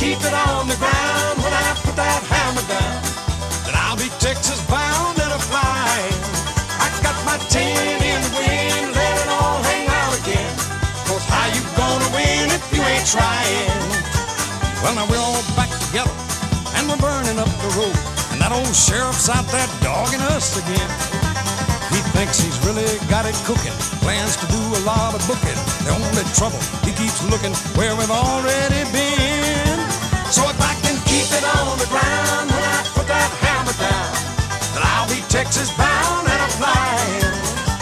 keep it on the ground, when I put that hammer down, then I'll be Texas bound and a flying. I got my tin in the wind, let it all hang out again. 'Cause how you gonna win if you ain't trying? Well, now we're all back together and we're burning up the road, and that old sheriff's out there dogging us again. He thinks he's really got it cooking, plans to do a lot of booking. The only trouble, he keeps looking where we've already been. So if I can keep it on the ground, when I put that hammer down, then I'll be Texas bound and a flying.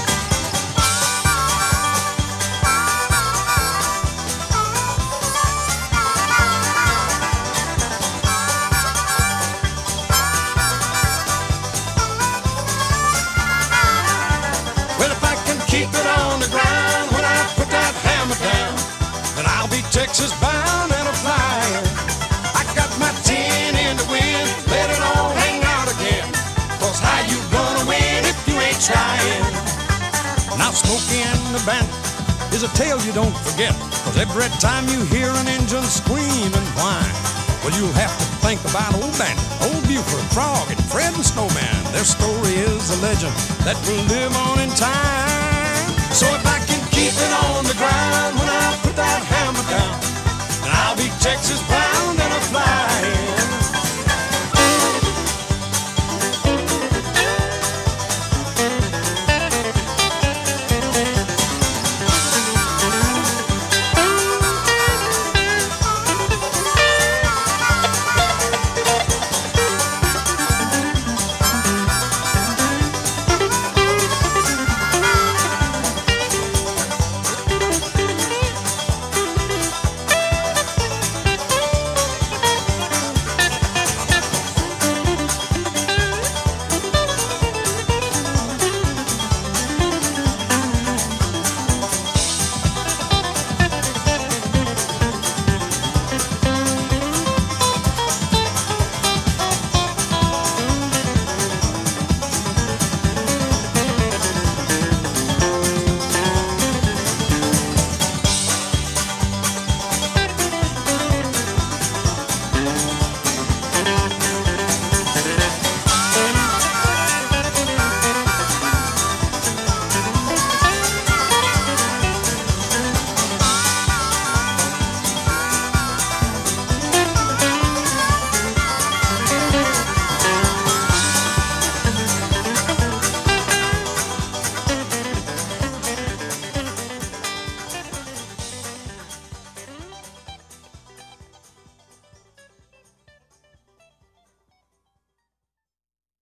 Well, if I can keep it on the ground, when I put that hammer down, then I'll be Texas bound and a flying. I got my tin in the wind, let it all hang out again. 'Cause how you gonna win if you ain't trying? Now Smokey and the Bandit is a tale you don't forget, 'cause every time you hear an engine scream and whine, well, you'll have to think about old Bandit, old Buford, Frog, and Fred and Snowman. Their story is a legend that will live on in time. So if I can keep it on the ground, when I put that hammer down, then I'll be Texas bound.